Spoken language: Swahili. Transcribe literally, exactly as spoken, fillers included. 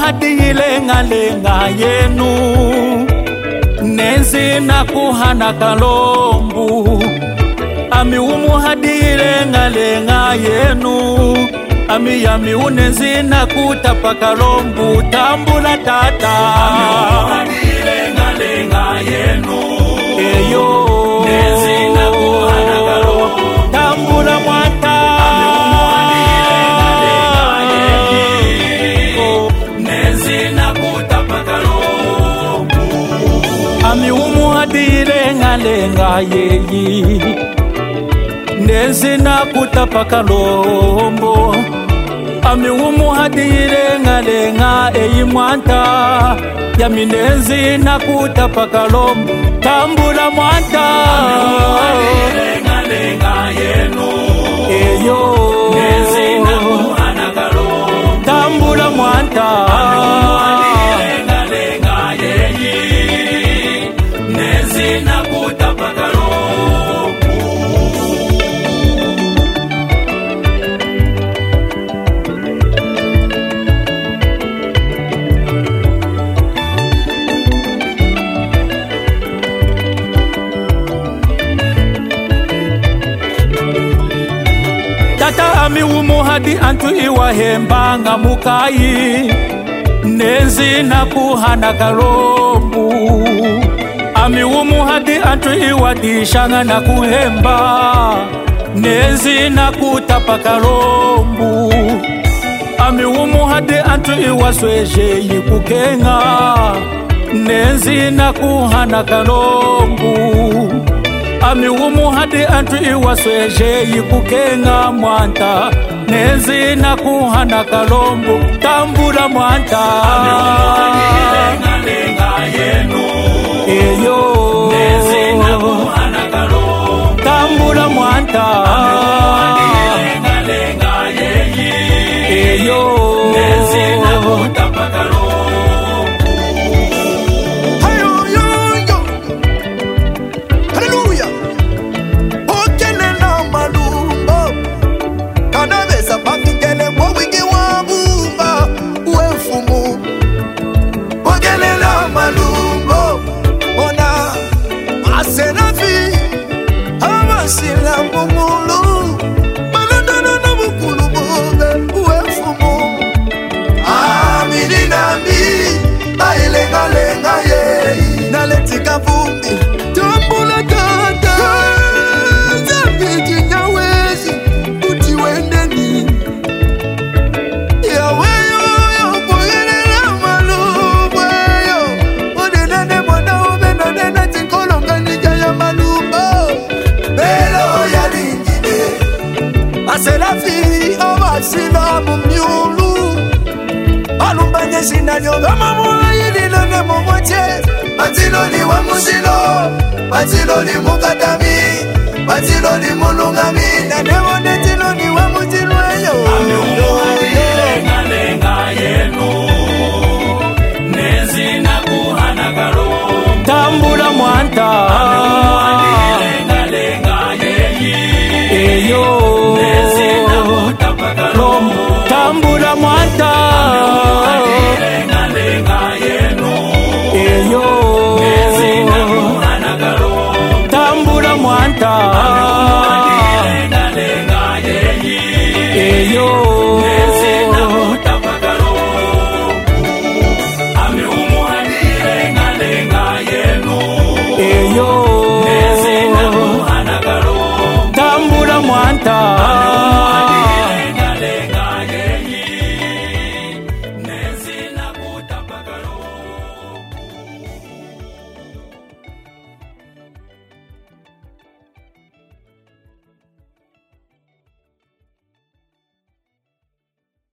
umuhadi lenga lenga yenu nenzi na kuhana kalombu ami umuhadi lenga lenga yenu ami yami unenzi na kutapa kalombu tambula tata ami umuhadi lenga lenga yenu eyo nenzi na kuhana kalombu tambula mwata ami umuhadi lenga lenga yenu nenzi na kutapa kalombu ami umuhadi lenga lenga yeyi nenzi na kutapa kalombo ami umuhadi lenga lenga eyi mwanta yami nenzi na kutapa kalombo tambula mwanta ami umuhadi lenga lenga yenu eyo nenzi na kuhana kalombo tambula mwanta ami umuhadi lenga lenga yeyi nenzi na kutapa kalombo tata ami umuhadi antu iwahembanga mukayi nenzi na kuhana kalombu ami umuhadi antu iwadishanga na kuhemba nenzi na kutapa kalombu ami umuhadi antu iwasweje yikukenga nenzi na kuhana kalombu ami umuhadi antu iwasweje yikukenga mwanta nenzi na kuhana kalombu tambula mwanta ami umuhadi lenga lenga yenu eyo nenzi na kuhana kalombu tambula mwanta ami umuhadi lenga lenga yeyi eyo nenzi na kutapa kalombu sila mumulu malondana na bukulu bobe uefumu amini nambi ailenga lenga ye naletika vumbi tambula kata zabiji nyawezi uti wendeni yaweyo yopogelela malubwe yo odenane mwana obenanena tinkolonga nija ya malumbo aselafi obasila mumyulu alumbanye sinanyo gamamula yililone momwache batiloli wa musilo batiloli mukatami batiloli mulungami nanewone tiloli wa mutilweyo ami umuhadi lenga lenga yenu nenzi na kuhana kalombu tambula mwanta ami umuhadi lenga lenga yeyi eyo tambula mwanta ami umuhadi lenga lenga yenu eyo nenzi na kuhana kalombu tambula mwanta ami umuhadi lenga lenga yeyi eyo